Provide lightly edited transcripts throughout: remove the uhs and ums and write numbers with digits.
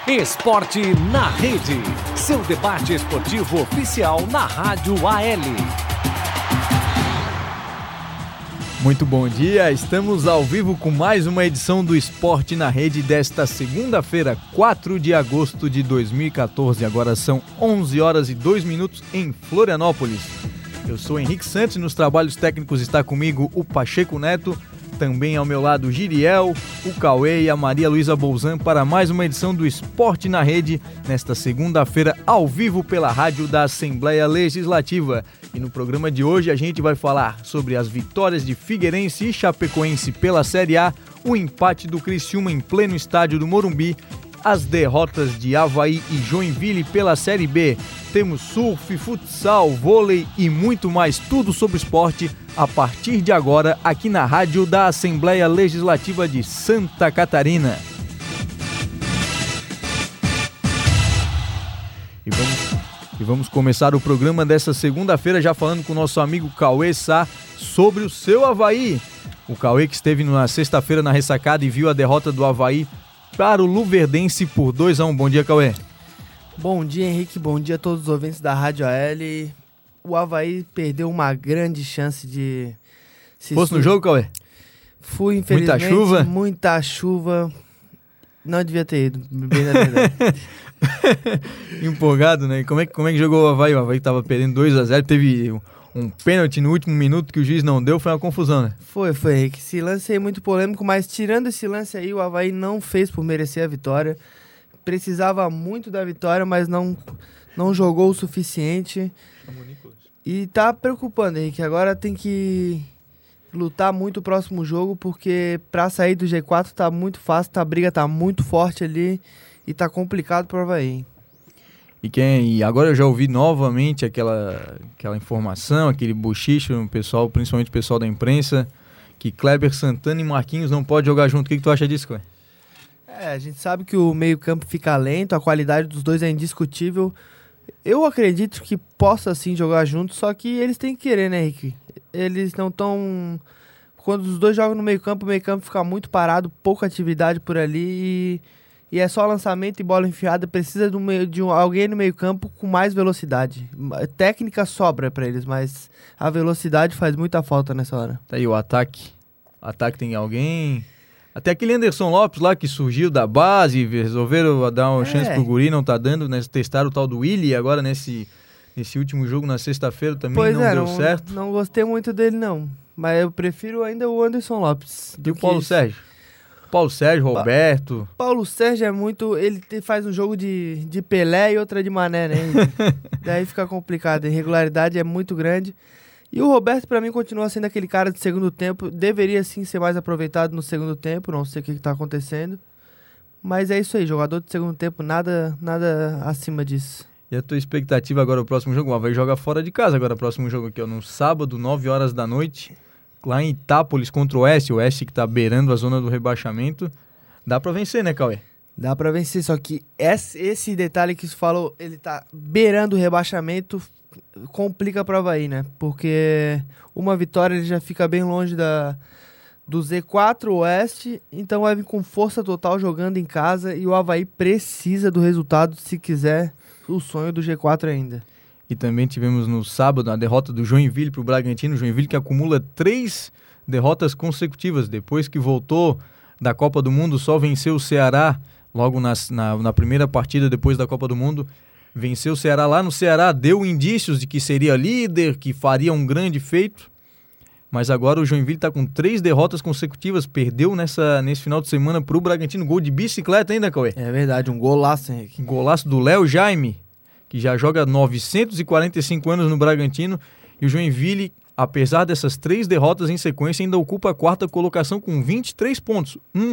Esporte na Rede, seu debate esportivo oficial na Rádio AL. Muito bom dia, estamos ao vivo com mais uma edição do Esporte na Rede desta segunda-feira, 4 de agosto de 2014. Agora são 11 horas e 2 minutos em Florianópolis. Eu sou Henrique Santos e nos trabalhos técnicos está comigo o Pacheco Neto, também ao meu lado o Giriel, o Cauê e a Maria Luísa Bolzan para mais uma edição do Esporte na Rede, nesta segunda-feira, ao vivo pela rádio da Assembleia Legislativa. E no programa de hoje a gente vai falar sobre as vitórias de Figueirense e Chapecoense pela Série A, o empate do Criciúma em pleno estádio do Morumbi, as derrotas de Avaí e Joinville pela Série B. Temos surf, futsal, vôlei e muito mais, tudo sobre esporte a partir de agora aqui na rádio da Assembleia Legislativa de Santa Catarina. E vamos começar o programa dessa segunda-feira já falando com o nosso amigo Cauê Sá sobre o seu Avaí. O Cauê que esteve na sexta-feira na ressacada e viu a derrota do Avaí para o Luverdense por 2-1. Bom dia, Cauê. Bom dia, Henrique. Bom dia a todos os ouvintes da Rádio AL. O Avaí perdeu uma grande chance de... Fosse no jogo, Cauê? Fui, infelizmente. Muita chuva? Muita chuva. Não devia ter ido, bem na verdade. Empolgado, né? Como é que jogou o Avaí? O Avaí estava perdendo 2-0, teve um pênalti no último minuto que o juiz não deu, foi uma confusão, né? Foi, Henrique. Esse lance aí é muito polêmico, mas tirando esse lance aí, o Avaí não fez por merecer a vitória. Precisava muito da vitória, mas não jogou o suficiente. E tá preocupando, Henrique. Agora tem que lutar muito o próximo jogo, porque pra sair do G4 tá muito fácil, a briga tá muito forte ali e tá complicado pro Avaí. E agora eu já ouvi novamente aquela informação, aquele bochicho no pessoal, principalmente o pessoal da imprensa, que Kleber Santana e Marquinhos não podem jogar junto. O que tu acha disso, Clé? A gente sabe que o meio-campo fica lento, a qualidade dos dois é indiscutível. Eu acredito que possa sim jogar junto, só que eles têm que querer, né, Henrique? Eles não estão... Quando os dois jogam no meio-campo, o meio-campo fica muito parado, pouca atividade por ali e é só lançamento e bola enfiada. Precisa de alguém no meio-campo com mais velocidade. Técnica sobra para eles, mas a velocidade faz muita falta nessa hora. Tá aí o ataque. O ataque tem alguém... Até aquele Anderson Lopes lá que surgiu da base, resolveram dar uma chance pro guri, não tá dando, né? Testaram o tal do Willi agora nesse último jogo na sexta-feira também não deu certo. Não gostei muito dele não, mas eu prefiro ainda o Anderson Lopes. E o Paulo Sérgio? Paulo Sérgio, Roberto... Paulo Sérgio é muito... Ele faz um jogo de Pelé e outra de Mané, né? Daí fica complicado, a irregularidade é muito grande. E o Roberto, pra mim, continua sendo aquele cara de segundo tempo. Deveria, sim, ser mais aproveitado no segundo tempo. Não sei o que tá acontecendo. Mas é isso aí. Jogador de segundo tempo, nada acima disso. E a tua expectativa agora, o próximo jogo? O Avaí joga fora de casa agora, o próximo jogo aqui, ó. No sábado, 9 horas da noite, lá em Itápolis contra o Oeste. O Oeste que tá beirando a zona do rebaixamento. Dá pra vencer, né, Cauê? Dá pra vencer, só que esse detalhe que você falou, ele tá beirando o rebaixamento... complica para o Avaí, né? Porque uma vitória ele já fica bem longe do Z4 Oeste, então vai vir com força total jogando em casa e o Avaí precisa do resultado se quiser o sonho do G4 ainda. E também tivemos no sábado a derrota do Joinville para o Bragantino, Joinville que acumula 3 derrotas consecutivas, depois que voltou da Copa do Mundo, só venceu o Ceará logo na primeira partida depois da Copa do Mundo. Venceu o Ceará lá no Ceará, deu indícios de que seria líder, que faria um grande feito. Mas agora o Joinville está com 3 derrotas consecutivas. Perdeu nesse final de semana para o Bragantino. Gol de bicicleta ainda, Cauê. É verdade, um golaço, Henrique. Um golaço do Léo Jaime, que já joga 945 anos no Bragantino. E o Joinville, apesar dessas 3 derrotas em sequência, ainda ocupa a 4ª colocação com 23 pontos.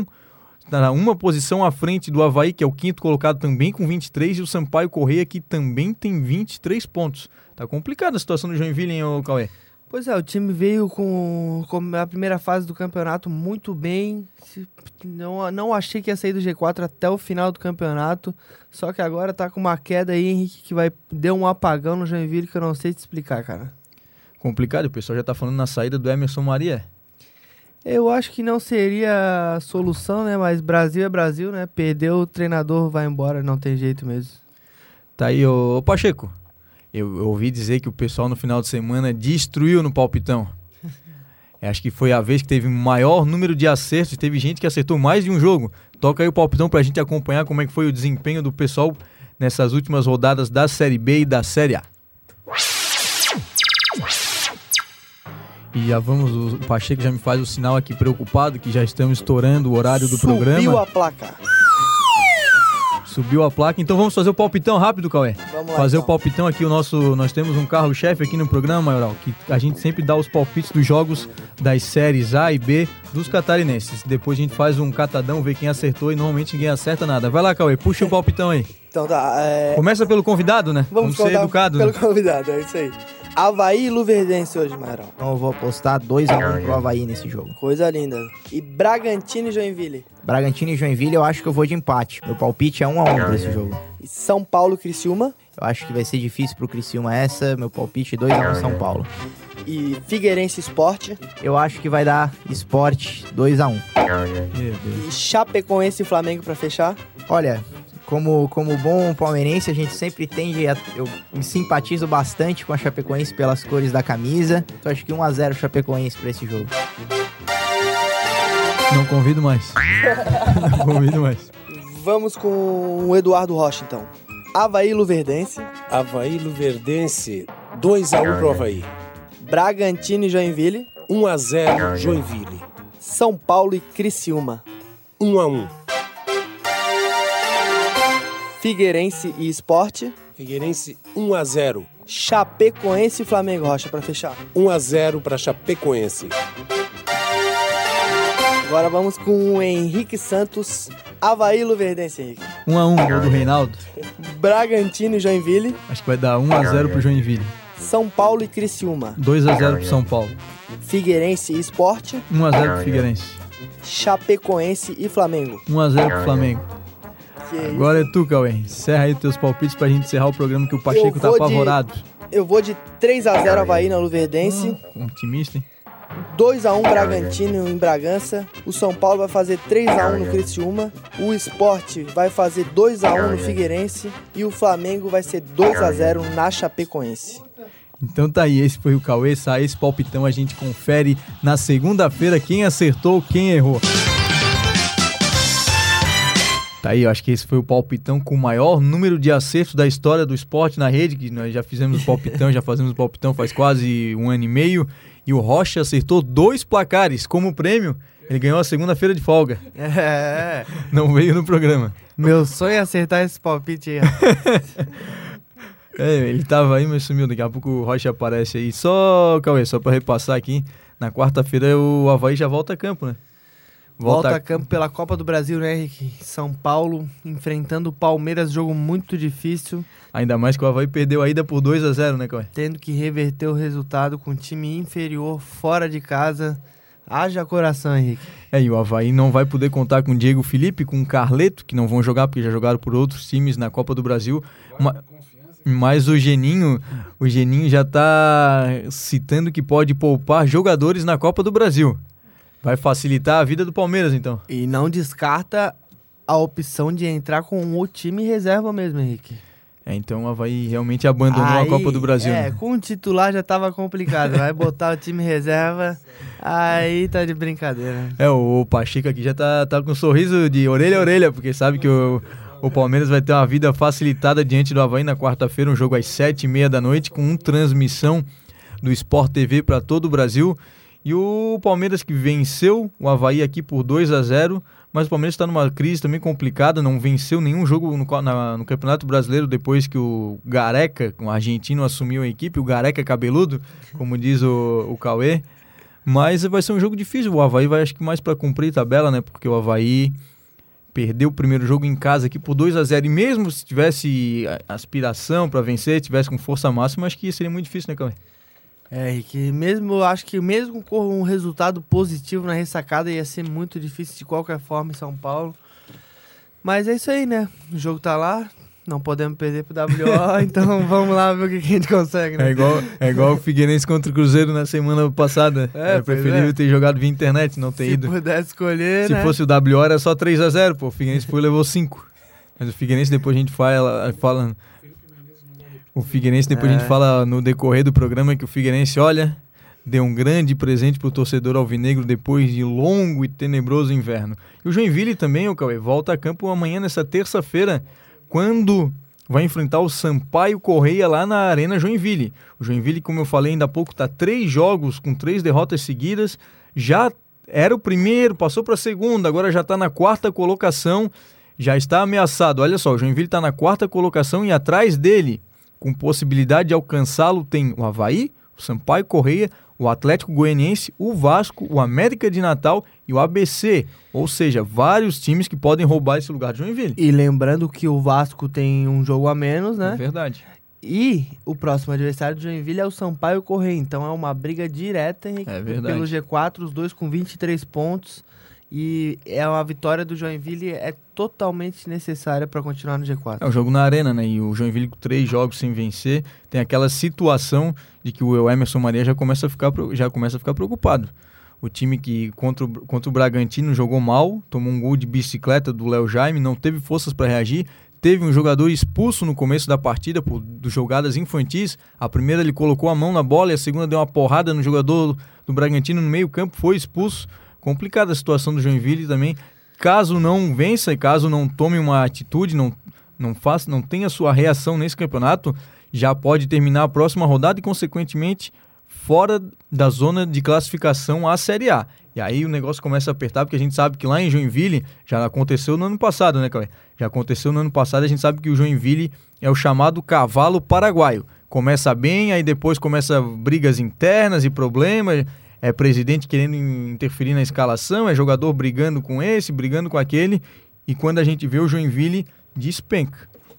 Uma posição à frente do Avaí, que é o 5º colocado também com 23, e o Sampaio Corrêa, que também tem 23 pontos. Tá complicada a situação do Joinville, hein, Cauê? Pois é, o time veio com a primeira fase do campeonato muito bem. Não achei que ia sair do G4 até o final do campeonato, só que agora tá com uma queda aí, Henrique, que deu um apagão no Joinville que eu não sei te explicar, cara. Complicado, o pessoal já tá falando na saída do Emerson Maria. Eu acho que não seria a solução, né? Mas Brasil é Brasil, né? Perdeu, o treinador vai embora, não tem jeito mesmo. Tá aí, ô Pacheco. Eu ouvi dizer que o pessoal no final de semana destruiu no palpitão. Acho que foi a vez que teve maior número de acertos. Teve gente que acertou mais de um jogo. Toca aí o palpitão pra gente acompanhar como é que foi o desempenho do pessoal nessas últimas rodadas da Série B e da Série A. E já vamos, o Pacheco já me faz o sinal aqui preocupado que já estamos estourando o horário do programa. Subiu a placa. Subiu a placa, então vamos fazer o palpitão rápido, Cauê. Vamos lá, fazer então. o palpitão aqui, nós temos um carro-chefe aqui no programa, Maioral, que a gente sempre dá os palpites dos jogos das séries A e B dos catarinenses. Depois a gente faz um catadão, vê quem acertou e normalmente ninguém acerta nada. Vai lá, Cauê, puxa o palpitão aí. Então tá. Começa pelo convidado, né? Vamos ser educado, pelo né? convidado, é isso aí. Avaí e Luverdense hoje, Maioral. Então eu vou apostar 2-1 pro Avaí nesse jogo. Coisa linda. E Bragantino e Joinville. Bragantino e Joinville, eu acho que eu vou de empate. Meu palpite é 1-1 pra esse jogo. E São Paulo e Criciúma. Eu acho que vai ser difícil pro Criciúma essa. Meu palpite 2-1 São Paulo. E Figueirense Sport. Eu acho que vai dar Sport 2-1. Meu Deus. E Chapecoense e Flamengo pra fechar. Olha, como bom palmeirense, a gente sempre tende a... Eu me simpatizo bastante com a Chapecoense pelas cores da camisa. Então acho que 1-0 Chapecoense pra esse jogo. Não convido mais. Não convido mais. Vamos com o Eduardo Rocha, então. Avaí e Luverdense. Avaí Luverdense, 2-1 pro Avaí. Bragantino e Joinville. 1-0 Joinville. São Paulo e Criciúma. 1-1. Figueirense e Sport. Figueirense, 1-0. Chapecoense e Flamengo, Rocha, pra fechar. 1-0 para Chapecoense. Agora vamos com o Henrique Santos. Avaí e Luverdense, Henrique. 1-1, gol do Reinaldo. Bragantino e Joinville. Acho que vai dar 1-0 pro Joinville. São Paulo e Criciúma. 2-0 pro São Paulo. Figueirense e Sport. 1-0 pro Figueirense. Chapecoense e Flamengo. 1-0 pro Flamengo. Que Agora é tu, Cauê. Encerra aí teus palpites pra gente encerrar o programa que o Pacheco tá vou de- apavorado. Eu vou de 3-0 Avaí na Luverdense. Otimista, hein? 2-1 Bragantino em Bragança. O São Paulo vai fazer 3-1 no Criciúma. O Sport vai fazer 2-1 no Figueirense. E o Flamengo vai ser 2-0 na Chapecoense. Então tá aí, esse foi o Cauê. Sai esse palpitão, a gente confere na segunda-feira quem acertou, quem errou. Tá aí, eu acho que esse foi o palpitão com o maior número de acertos da história do esporte na rede, que nós já fizemos o palpitão, já fazemos o palpitão faz quase 1 ano e meio, e o Rocha acertou 2 placares como prêmio. Ele ganhou a segunda-feira de folga. É. Não veio no programa. Meu sonho é acertar esse palpite aí. Ele tava aí, mas sumiu. Daqui a pouco o Rocha aparece aí. Só, Cauê, só pra repassar aqui, na quarta-feira o Avaí já volta a campo, né? Volta a campo pela Copa do Brasil, né, Henrique? São Paulo enfrentando o Palmeiras, jogo muito difícil, Ainda mais que o Avaí perdeu a ida por 2-0, né, Cauê? tendo que reverter o resultado com um time inferior, fora de casa. Haja coração, Henrique. E o Avaí não vai poder contar com o Diego Felipe, com o Carleto, que não vão jogar porque já jogaram por outros times na Copa do Brasil. Mas o Geninho já tá citando que pode poupar jogadores na Copa do Brasil. Vai facilitar a vida do Palmeiras, então. E não descarta a opção de entrar com o time reserva mesmo, Henrique. Então o Avaí realmente abandonou a Copa do Brasil. Né? Com o titular já tava complicado. Vai botar o time reserva, aí tá de brincadeira. O Pacheco aqui já tá com um sorriso de orelha a orelha, porque sabe que o Palmeiras vai ter uma vida facilitada diante do Avaí na quarta-feira, um jogo às 7h30 da noite, com transmissão do Sport TV para todo o Brasil. E o Palmeiras que venceu o Avaí aqui por 2-0, mas o Palmeiras está numa crise também complicada, não venceu nenhum jogo no Campeonato Brasileiro depois que o Gareca, um argentino, assumiu a equipe, o Gareca cabeludo, como diz o Cauê. Mas vai ser um jogo difícil, o Avaí vai acho que mais para cumprir tabela, né? Porque o Avaí perdeu o primeiro jogo em casa aqui por 2-0, e mesmo se tivesse aspiração para vencer, tivesse com força máxima, acho que seria muito difícil, né, Cauê? Henrique, acho que mesmo com um resultado positivo na ressacada ia ser muito difícil de qualquer forma em São Paulo. Mas é isso aí, né? O jogo tá lá, Não podemos perder pro WO, então vamos lá ver o que a gente consegue, né? É igual o Figueirense contra o Cruzeiro na semana passada. Era preferível ter jogado via internet, não ter ido. Se pudesse escolher, Se fosse o WO era só 3-0, pô. O Figueirense foi e levou 5. Mas o Figueirense depois a gente fala o Figueirense depois a gente fala no decorrer do programa que o Figueirense, olha, deu um grande presente pro torcedor alvinegro depois de longo e tenebroso inverno. E o Joinville também, o Cauê, volta a campo amanhã nessa terça-feira, quando vai enfrentar o Sampaio Correia lá na Arena Joinville. O Joinville, como eu falei ainda há pouco, está 3 jogos com 3 derrotas seguidas. Já era o primeiro, passou para a segunda, agora já está na 4ª colocação. Já está ameaçado. Olha só, o Joinville está na 4ª colocação e atrás dele, com possibilidade de alcançá-lo, tem o Avaí, o Sampaio Correia, o Atlético Goianiense, o Vasco, o América de Natal e o ABC. Ou seja, vários times que podem roubar esse lugar de Joinville. E lembrando que o Vasco tem um jogo a menos, né? É verdade. E o próximo adversário do Joinville é o Sampaio Correia. Então é uma briga direta pelo G4, os dois com 23 pontos. E é uma vitória do Joinville, é totalmente necessária para continuar no G4. É um jogo na arena, né? E o Joinville com 3 jogos sem vencer, tem aquela situação de que o Emerson Maria já começa a ficar preocupado. O time que contra o Bragantino jogou mal, tomou um gol de bicicleta do Léo Jaime, não teve forças para reagir, teve um jogador expulso no começo da partida por jogadas infantis. A primeira ele colocou a mão na bola e a segunda deu uma porrada no jogador do Bragantino no meio campo, foi expulso. Complicada a situação do Joinville também. Caso não vença e caso não tome uma atitude, não tenha sua reação nesse campeonato, já pode terminar a próxima rodada e, consequentemente, fora da zona de classificação à Série A. E aí o negócio começa a apertar, porque a gente sabe que lá em Joinville, já aconteceu no ano passado, né, Cauê? Já aconteceu no ano passado, a gente sabe que o Joinville é o chamado cavalo paraguaio. Começa bem, aí depois começa brigas internas e problemas, é presidente querendo interferir na escalação, é jogador brigando com esse, brigando com aquele, e quando a gente vê o Joinville, despenca.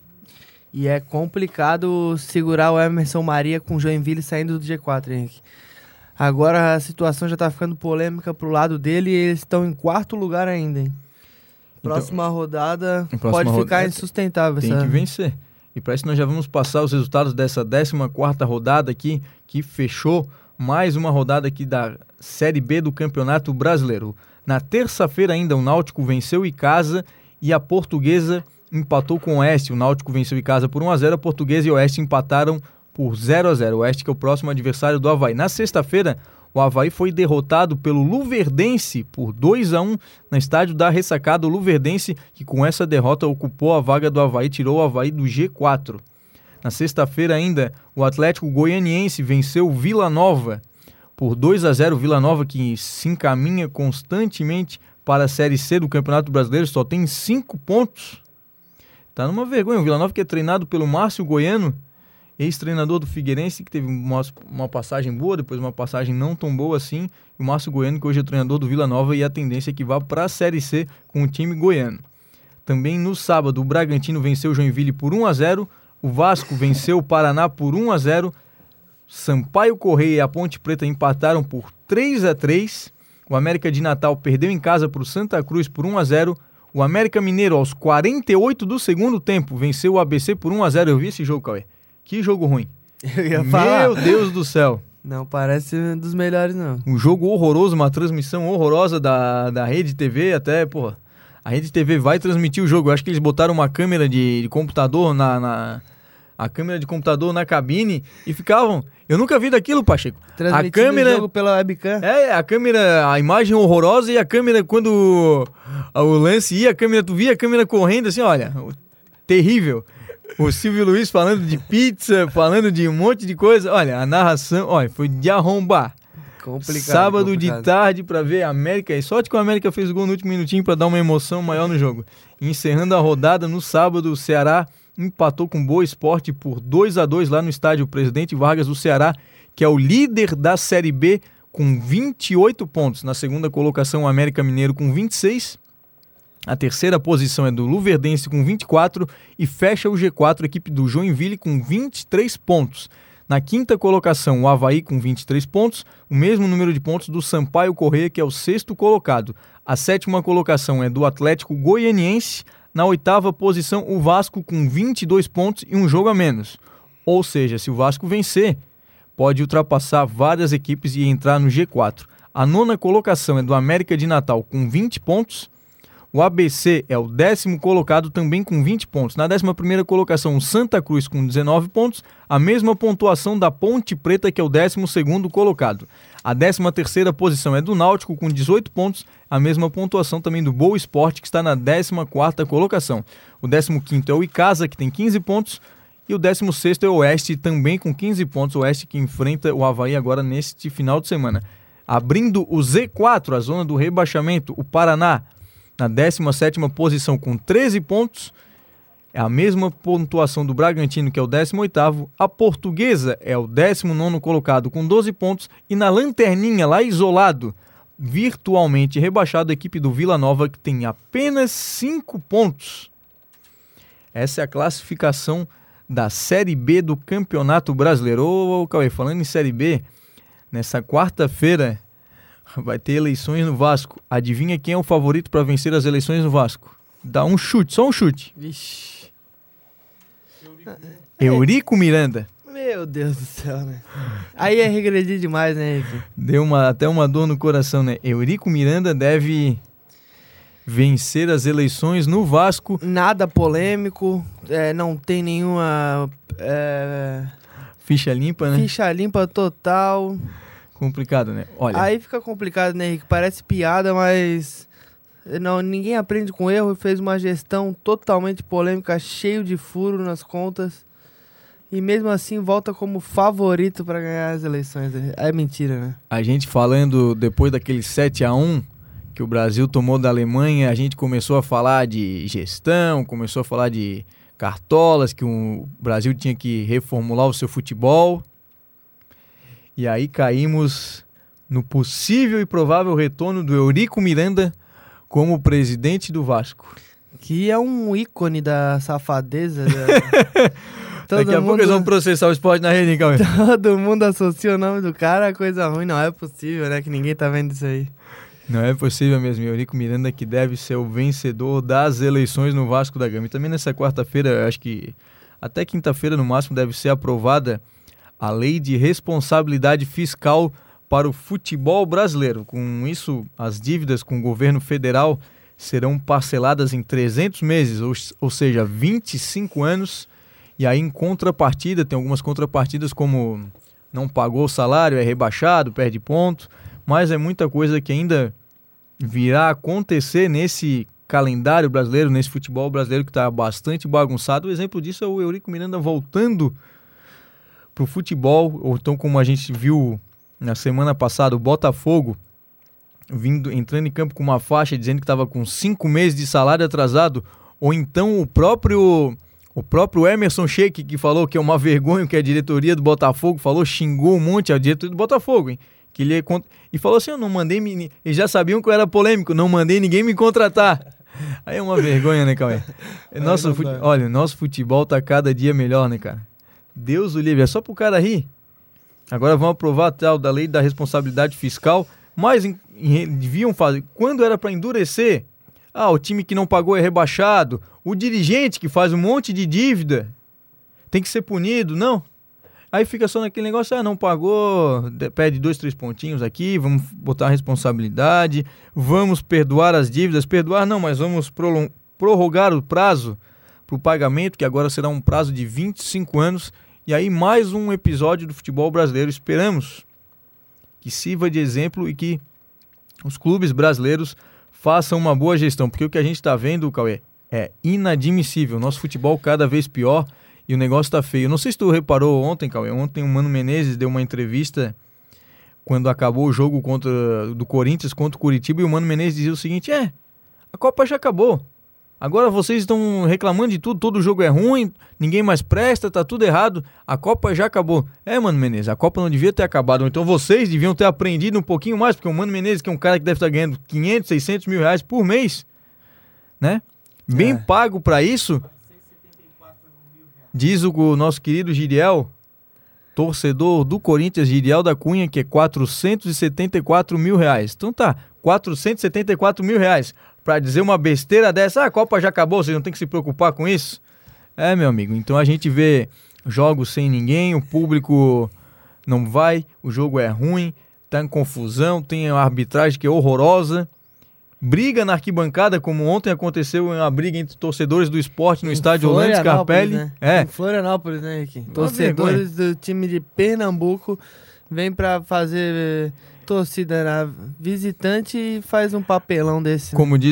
E é complicado segurar o Emerson Maria com o Joinville saindo do G4, Henrique. Agora a situação já tá ficando polêmica pro lado dele e eles estão em 4º lugar ainda, hein? Próxima rodada pode ficar insustentável. Tem que vencer. E para isso nós já vamos passar os resultados dessa 14ª rodada aqui, que fechou mais uma rodada aqui da Série B do Campeonato Brasileiro. Na terça-feira ainda o Náutico venceu em casa e a Portuguesa empatou com o Oeste. O Náutico venceu em casa por 1-0, a Portuguesa e o Oeste empataram por 0-0. O Oeste que é o próximo adversário do Avaí. Na sexta-feira, o Avaí foi derrotado pelo Luverdense por 2-1 no estádio da Ressacada. O Luverdense, que com essa derrota ocupou a vaga do Avaí, tirou o Avaí do G4. Na sexta-feira ainda, o Atlético Goianiense venceu o Vila Nova por 2-0. O Vila Nova que se encaminha constantemente para a Série C do Campeonato Brasileiro, só tem 5 pontos. Tá numa vergonha. O Vila Nova que é treinado pelo Márcio Goiano, ex-treinador do Figueirense, que teve uma passagem boa, depois uma passagem não tão boa assim. E o Márcio Goiano, que hoje é treinador do Vila Nova, e a tendência é que vá para a Série C com o time goiano. Também no sábado, o Bragantino venceu o Joinville por 1-0. O Vasco venceu o Paraná por 1-0. Sampaio Correia e a Ponte Preta empataram por 3-3. O América de Natal perdeu em casa para o Santa Cruz por 1-0. O América Mineiro, aos 48 do segundo tempo, venceu o ABC por 1-0. Eu vi esse jogo, Cauê. Que jogo ruim. Eu ia falar. Meu Deus do céu. Não parece um dos melhores, não. Um jogo horroroso, uma transmissão horrorosa da Rede TV. Até, porra, a Rede TV vai transmitir o jogo. Eu acho que eles botaram uma câmera de computador a câmera de computador na cabine e ficavam... Eu nunca vi daquilo, Pacheco. A câmera... o jogo pela webcam. A câmera, a imagem horrorosa e a câmera, quando o lance ia, tu via a câmera correndo assim, olha, terrível. O Silvio Luiz falando de pizza, falando de um monte de coisa. Olha, a narração, olha, foi de arrombar. Complicado. Sábado de tarde pra ver a América. E sorte que o América fez o gol no último minutinho pra dar uma emoção maior no jogo. Encerrando a rodada, no sábado, o Ceará empatou com o Boa Esporte por 2-2 lá no estádio Presidente Vargas do Ceará, que é o líder da Série B com 28 pontos. Na segunda colocação, o América Mineiro com 26. A terceira posição é do Luverdense com 24 e fecha o G4, a equipe do Joinville com 23 pontos. Na quinta colocação, o Avaí com 23 pontos, o mesmo número de pontos do Sampaio Correia, que é o sexto colocado. A sétima colocação é do Atlético Goianiense, Na 8ª posição, o Vasco com 22 pontos e um jogo a menos. Ou seja, se o Vasco vencer, pode ultrapassar várias equipes e entrar no G4. A 9ª colocação é do América de Natal com 20 pontos. O ABC é o 10º colocado também com 20 pontos. Na 11ª colocação, o Santa Cruz com 19 pontos. A mesma pontuação da Ponte Preta, que é o 12º colocado. A 13ª posição é do Náutico com 18 pontos. A mesma pontuação também do Boa Esporte, que está na 14ª colocação. O 15º é o Icasa, que tem 15 pontos. E o 16º é o Oeste, também com 15 pontos. O Oeste que enfrenta o Avaí agora neste final de semana. Abrindo o Z4, a zona do rebaixamento, o Paraná, na 17ª posição com 13 pontos. É a mesma pontuação do Bragantino, que é o 18º. A Portuguesa é o 19º colocado com 12 pontos. E na lanterninha, lá isolado, virtualmente rebaixado, a equipe do Vila Nova, que tem apenas 5 pontos. Essa é a classificação da Série B do Campeonato Brasileiro. Ô, Cauê, falando em Série B, nessa quarta-feira vai ter eleições no Vasco. Adivinha quem é o favorito para vencer as eleições no Vasco? Dá um chute, só um chute. Vixe. Eurico Miranda. Meu Deus do céu, né? Aí é regredir demais, né, Henrique? Deu até uma dor no coração, né? Eurico Miranda deve vencer as eleições no Vasco. Nada polêmico, não tem nenhuma... Ficha limpa, né? Ficha limpa total. Complicado, né? Olha. Aí fica complicado, né, Henrique? Parece piada, mas... ninguém aprende com erro. Fez uma gestão totalmente polêmica, cheio de furo nas contas. E mesmo assim volta como favorito para ganhar as eleições. É mentira, né? A gente falando depois daquele 7-1 que o Brasil tomou da Alemanha, a gente começou a falar de gestão, começou a falar de cartolas, que o Brasil tinha que reformular o seu futebol. E aí caímos no possível e provável retorno do Eurico Miranda como presidente do Vasco. Que é um ícone da safadeza. Daqui a pouco eles vão processar o Esporte na Rede, hein, Cauê? Todo mundo associa o nome do cara a coisa ruim. Não é possível, né? Que ninguém tá vendo isso aí. Não é possível mesmo. Eurico Miranda que deve ser o vencedor das eleições no Vasco da Gama. E também nessa quarta-feira, acho que até quinta-feira no máximo, deve ser aprovada a Lei de Responsabilidade Fiscal para o futebol brasileiro. Com isso, as dívidas com o governo federal serão parceladas em 300 meses, ou seja, 25 anos. E aí, em contrapartida, tem algumas contrapartidas como não pagou o salário, é rebaixado, perde ponto, mas é muita coisa que ainda virá a acontecer nesse calendário brasileiro, nesse futebol brasileiro que está bastante bagunçado. O exemplo disso é o Eurico Miranda voltando para o futebol, ou então como a gente viu na semana passada, o Botafogo entrando em campo com uma faixa dizendo que estava com 5 meses de salário atrasado, ou então o próprio Emerson Sheik, que falou que é uma vergonha que a diretoria do Botafogo falou, xingou um monte a diretoria do Botafogo, hein? Que ele e falou assim, eu não mandei, eles já sabiam que eu era polêmico, não mandei ninguém me contratar. Aí é uma vergonha, né, Cauê? Olha, o nosso futebol tá cada dia melhor, né, cara? Deus o livre, é só pro cara rir. Agora vão aprovar a tal da lei da responsabilidade fiscal, mas deviam fazer, quando era para endurecer, o time que não pagou é rebaixado, o dirigente que faz um monte de dívida tem que ser punido, não? Aí fica só naquele negócio, não pagou, pede 2, 3 pontinhos aqui, vamos botar a responsabilidade, vamos perdoar as dívidas, mas vamos prorrogar o prazo para o pagamento, que agora será um prazo de 25 anos, e aí mais um episódio do futebol brasileiro. Esperamos que sirva de exemplo e que os clubes brasileiros façam uma boa gestão, porque o que a gente está vendo, Cauê, é inadmissível. Nosso futebol cada vez pior e o negócio tá feio. Não sei se tu reparou ontem, Cauê. Ontem o Mano Menezes deu uma entrevista quando acabou o jogo do Corinthians contra o Curitiba, e o Mano Menezes dizia o seguinte, a Copa já acabou. Agora vocês estão reclamando de tudo, todo jogo é ruim, ninguém mais presta, tá tudo errado. A Copa já acabou. Mano Menezes, a Copa não devia ter acabado. Então vocês deviam ter aprendido um pouquinho mais, porque o Mano Menezes, que é um cara que deve estar ganhando 500, 600 mil reais por mês, né? Bem pago para isso. Diz o nosso querido Giriel, torcedor do Corinthians, Giriel da Cunha, que é 474 mil reais. Então tá, 474 mil reais. pra dizer uma besteira dessa, a Copa já acabou, vocês não tem que se preocupar com isso? Meu amigo, então a gente vê jogos sem ninguém, o público não vai, o jogo é ruim, tá em confusão, tem a arbitragem que é horrorosa, briga na arquibancada, como ontem aconteceu uma briga entre torcedores do Sport no estádio Orlando Scarpelli. Né? Em Florianópolis, né, Henrique? Torcedores do time de Pernambuco vêm pra fazer torcida na visitante e faz um papelão desse. Né? Como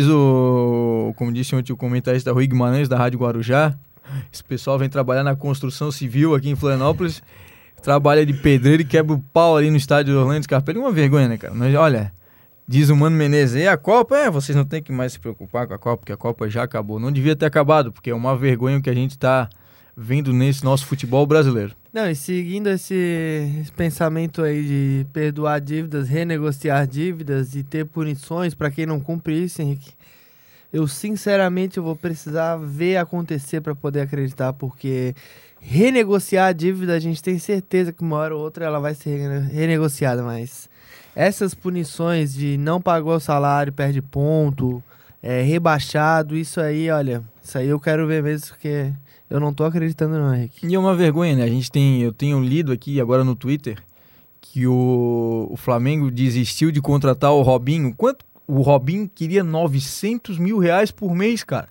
disse ontem o comentarista Rui Guimarães da Rádio Guarujá, esse pessoal vem trabalhar na construção civil aqui em Florianópolis, trabalha de pedreiro e quebra o pau ali no estádio Orlando Scarpelli. Uma vergonha, né, cara? Mas olha, diz o Mano Menezes, e a Copa? Vocês não tem que mais se preocupar com a Copa, porque a Copa já acabou. Não devia ter acabado, porque é uma vergonha o que a gente tá vendo nesse nosso futebol brasileiro. Não, e seguindo esse pensamento aí de perdoar dívidas, renegociar dívidas e ter punições para quem não cumpre isso, Henrique, eu sinceramente vou precisar ver acontecer para poder acreditar, porque renegociar a dívida a gente tem certeza que uma hora ou outra ela vai ser renegociada, mas essas punições de não pagou o salário, perde ponto, rebaixado, isso aí, olha, isso aí eu quero ver mesmo, porque eu não tô acreditando não, Henrique. E é uma vergonha, né? Eu tenho lido aqui agora no Twitter que o Flamengo desistiu de contratar o Robinho. Quanto? O Robinho queria 900 mil reais por mês, cara.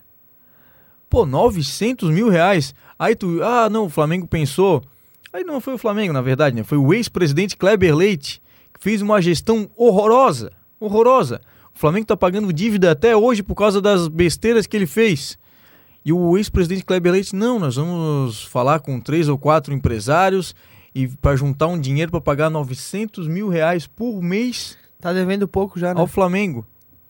Pô, 900 mil reais. Aí o Flamengo pensou. Aí não foi o Flamengo, na verdade, né? Foi o ex-presidente Kleber Leite, que fez uma gestão horrorosa. O Flamengo tá pagando dívida até hoje por causa das besteiras que ele fez. E o ex-presidente Kleber Leite, não, nós vamos falar com 3 ou 4 empresários e para juntar um dinheiro para pagar 900 mil reais por mês. Tá devendo pouco já, né? Ao Flamengo.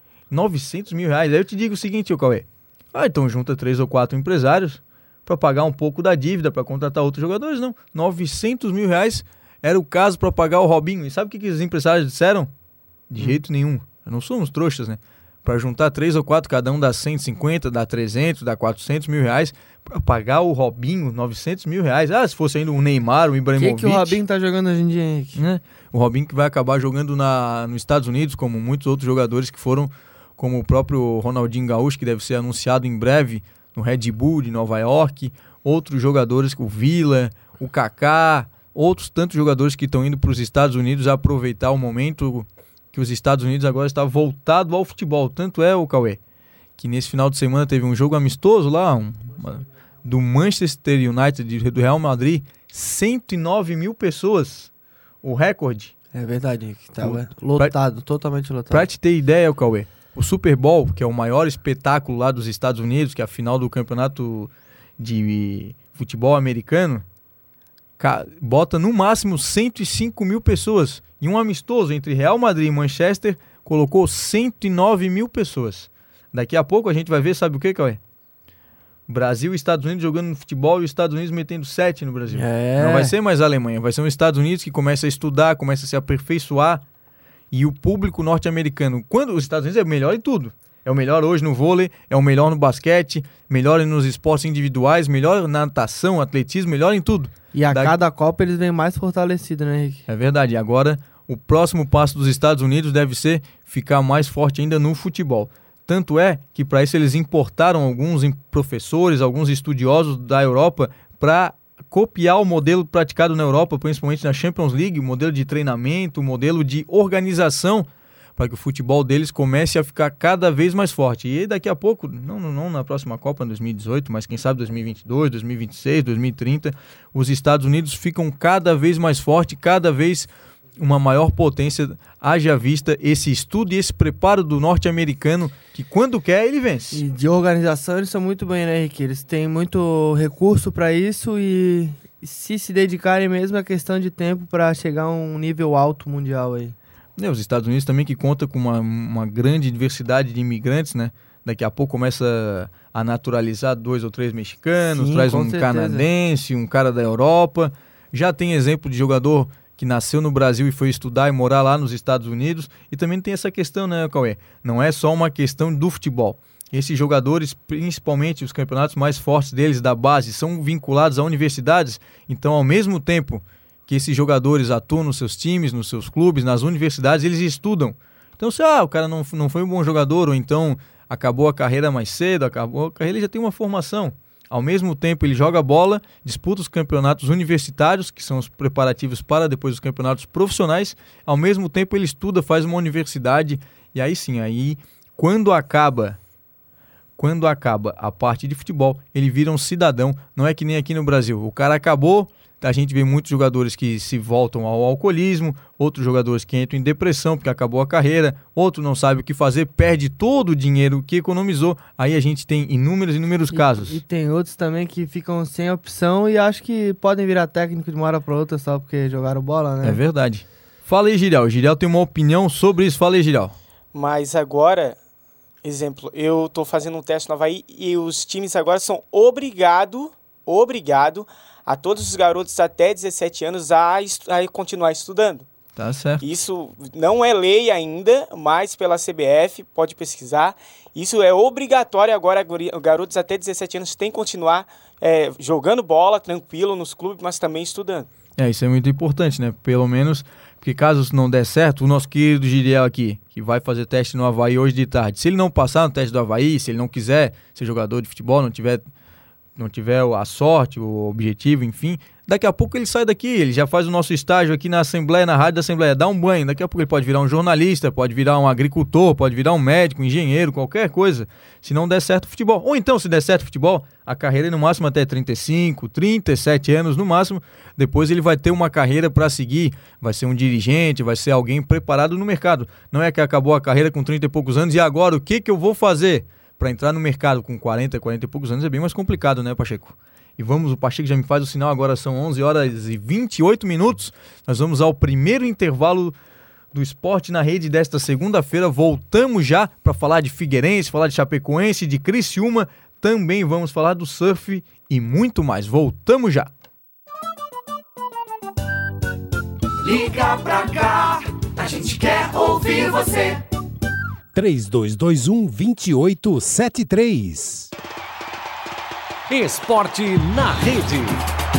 900 mil reais. Aí eu te digo o seguinte, Cauê. Então junta 3 ou 4 empresários para pagar um pouco da dívida, para contratar outros jogadores. Não, 900 mil reais era o caso para pagar o Robinho. E sabe o que os empresários disseram? De jeito nenhum. Não somos trouxas, né? Para juntar 3 ou 4, cada um dá 150, dá 300, dá 400 mil reais. Para pagar o Robinho, 900 mil reais. Se fosse ainda um Neymar, um Ibrahimovic... O que o Robinho tá jogando hoje em dia, Henrique? Né? O Robinho que vai acabar jogando nos Estados Unidos, como muitos outros jogadores que foram, como o próprio Ronaldinho Gaúcho, que deve ser anunciado em breve no Red Bull de Nova York. Outros jogadores, o Villa, o Kaká, outros tantos jogadores que estão indo para os Estados Unidos a aproveitar o momento que os Estados Unidos agora está voltado ao futebol. Tanto é, o Cauê, que nesse final de semana teve um jogo amistoso lá, do Manchester United, do Real Madrid, 109 mil pessoas, o recorde. É verdade, que estava lotado, totalmente lotado. Pra te ter ideia, Cauê, o Super Bowl, que é o maior espetáculo lá dos Estados Unidos, que é a final do campeonato de futebol americano, bota no máximo 105 mil pessoas. E um amistoso entre Real Madrid e Manchester colocou 109 mil pessoas. Daqui a pouco a gente vai ver, sabe o que, Cauê? Brasil e Estados Unidos jogando no futebol e os Estados Unidos metendo 7 no Brasil. Não vai ser mais a Alemanha, vai ser os Estados Unidos que começa a estudar, começa a se aperfeiçoar. E o público norte-americano, quando os Estados Unidos é o melhor em tudo. É o melhor hoje no vôlei, é o melhor no basquete, melhor nos esportes individuais, melhor na natação, atletismo, melhor em tudo. E a cada Copa eles vêm mais fortalecidos, né, Henrique? É verdade. E agora o próximo passo dos Estados Unidos deve ser ficar mais forte ainda no futebol. Tanto é que para isso eles importaram alguns professores, alguns estudiosos da Europa para copiar o modelo praticado na Europa, principalmente na Champions League, o modelo de treinamento, o modelo de organização, para que o futebol deles comece a ficar cada vez mais forte. E daqui a pouco, não na próxima Copa, em 2018, mas quem sabe 2022, 2026, 2030, os Estados Unidos ficam cada vez mais fortes, cada vez uma maior potência, haja vista esse estudo e esse preparo do norte-americano, que quando quer, ele vence. E de organização eles são muito bem, né, Henrique? Eles têm muito recurso para isso e se dedicarem mesmo é questão de tempo para chegar a um nível alto mundial aí. Os Estados Unidos também que conta com uma grande diversidade de imigrantes, né? Daqui a pouco começa a naturalizar 2 ou 3 mexicanos, traz um canadense, um cara da Europa. Já tem exemplo de jogador que nasceu no Brasil e foi estudar e morar lá nos Estados Unidos. E também tem essa questão, né, Cauê? Não é só uma questão do futebol. Esses jogadores, principalmente os campeonatos mais fortes deles da base, são vinculados a universidades. Então, ao mesmo tempo que esses jogadores atuam nos seus times, nos seus clubes, nas universidades, eles estudam. Então, se o cara não foi um bom jogador, ou então acabou a carreira mais cedo, ele já tem uma formação. Ao mesmo tempo, ele joga bola, disputa os campeonatos universitários, que são os preparativos para depois os campeonatos profissionais. Ao mesmo tempo, ele estuda, faz uma universidade. E aí sim, quando acaba a parte de futebol, ele vira um cidadão. Não é que nem aqui no Brasil. O cara acabou, a gente vê muitos jogadores que se voltam ao alcoolismo, outros jogadores que entram em depressão porque acabou a carreira, outro não sabe o que fazer, perde todo o dinheiro que economizou. Aí a gente tem inúmeros casos. E tem outros também que ficam sem opção e acho que podem virar técnico de uma hora para outra só porque jogaram bola, né? É verdade. Fala aí, Girial. Girial tem uma opinião sobre isso. Fala aí, Girial. Mas agora, exemplo, eu tô fazendo um teste no Avaí e os times agora são obrigado a todos os garotos até 17 anos a continuar estudando. Tá certo. Isso não é lei ainda, mas pela CBF, pode pesquisar. Isso é obrigatório agora, garotos até 17 anos têm que continuar jogando bola tranquilo nos clubes, mas também estudando. Isso é muito importante, né? Pelo menos, porque caso não der certo, o nosso querido Giriel aqui, que vai fazer teste no Avaí hoje de tarde, se ele não passar no teste do Avaí, se ele não quiser ser jogador de futebol, não tiver a sorte, o objetivo, enfim, daqui a pouco ele sai daqui, ele já faz o nosso estágio aqui na Assembleia, na Rádio da Assembleia, dá um banho, daqui a pouco ele pode virar um jornalista, pode virar um agricultor, pode virar um médico, um engenheiro, qualquer coisa, se não der certo o futebol. Ou então, se der certo o futebol, a carreira é no máximo até 35, 37 anos no máximo, depois ele vai ter uma carreira para seguir, vai ser um dirigente, vai ser alguém preparado no mercado. Não é que acabou a carreira com 30 e poucos anos e agora o que eu vou fazer? Para entrar no mercado com 40 e poucos anos é bem mais complicado, né, Pacheco? E o Pacheco já me faz o sinal, agora são 11 horas e 28 minutos. Nós vamos ao primeiro intervalo do Esporte na Rede desta segunda-feira. Voltamos já para falar de Figueirense, falar de Chapecoense, de Criciúma. Também vamos falar do surf e muito mais. Voltamos já. Liga pra cá, a gente quer ouvir você. 3221-2873. Esporte na Rede.